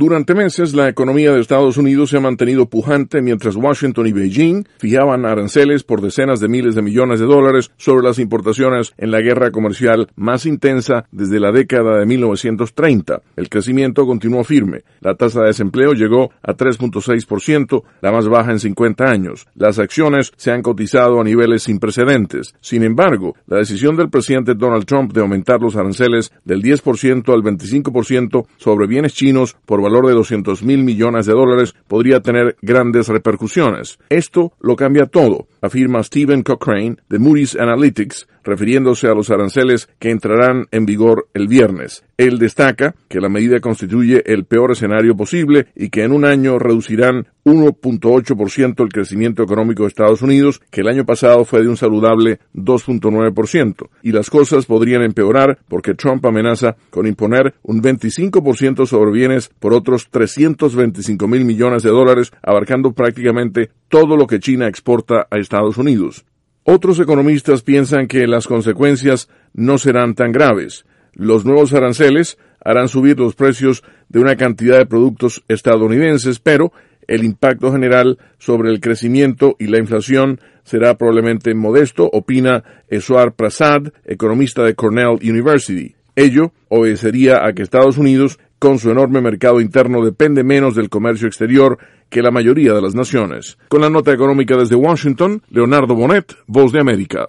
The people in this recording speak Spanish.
Durante meses, la economía de Estados Unidos se ha mantenido pujante mientras Washington y Beijing fijaban aranceles por decenas de miles de millones de dólares sobre las importaciones en la guerra comercial más intensa desde la década de 1930. El crecimiento continuó firme. La tasa de desempleo llegó a 3.6%, la más baja en 50 años. Las acciones se han cotizado a niveles sin precedentes. Sin embargo, la decisión del presidente Donald Trump de aumentar los aranceles del 10% al 25% sobre bienes chinos por valor de $200 mil millones podría tener grandes repercusiones. Esto lo cambia todo, afirma Stephen Cochrane de Moody's Analytics, refiriéndose a los aranceles que entrarán en vigor el viernes. Él destaca que la medida constituye el peor escenario posible y que en un año reducirán 1.8% el crecimiento económico de Estados Unidos, que el año pasado fue de un saludable 2.9%. Y las cosas podrían empeorar porque Trump amenaza con imponer un 25% sobre bienes por otros $325 mil millones, abarcando prácticamente todo lo que China exporta a Estados Unidos. Otros economistas piensan que las consecuencias no serán tan graves. Los nuevos aranceles harán subir los precios de una cantidad de productos estadounidenses, pero el impacto general sobre el crecimiento y la inflación será probablemente modesto, opina Eswar Prasad, economista de Cornell University. Ello obedecería a que Estados Unidos, con su enorme mercado interno, depende menos del comercio exterior que la mayoría de las naciones. Con la nota económica desde Washington, Leonardo Bonet, Voz de América.